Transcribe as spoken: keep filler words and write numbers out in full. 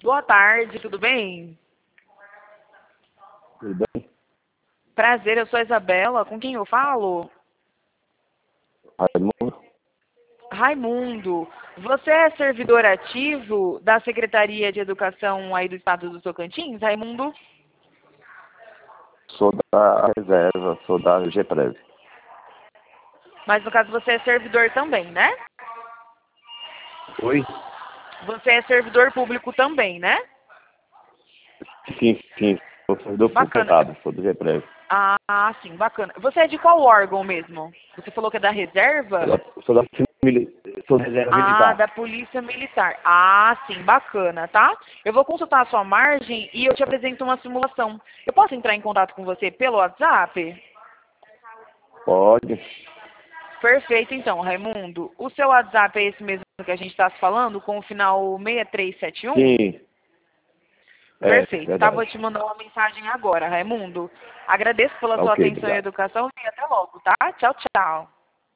Boa tarde, tudo bem? Tudo bem? Prazer, eu sou a Isabela. Com quem eu falo? Raimundo? Raimundo. Você é servidor ativo da Secretaria de Educação aí do Estado do Tocantins, Raimundo? Sou da reserva, sou da G-Prev. Mas no caso você é servidor também, né? Oi? Você é servidor público também, né? Sim, sim. Sou servidor público Bacana. Estado, sou do G-Prev. Ah, sim, bacana. Você é de qual órgão mesmo? Você falou que é da Sou reserva? da, sou da, mili- sou da reserva Ah, militar. da Polícia Militar. Ah, sim, bacana, tá? Eu vou consultar a sua margem e eu te apresento uma simulação. Eu posso entrar em contato com você pelo WhatsApp? Pode? Perfeito, então, Raimundo. O seu WhatsApp é esse mesmo que a gente está se falando, com o final seis três sete um? Sim. É, Perfeito, tá? Vou verdade. te mandar uma mensagem agora, Raimundo. Agradeço pela Tá sua ok, atenção e obrigado. educação e até logo, tá? Tchau, tchau.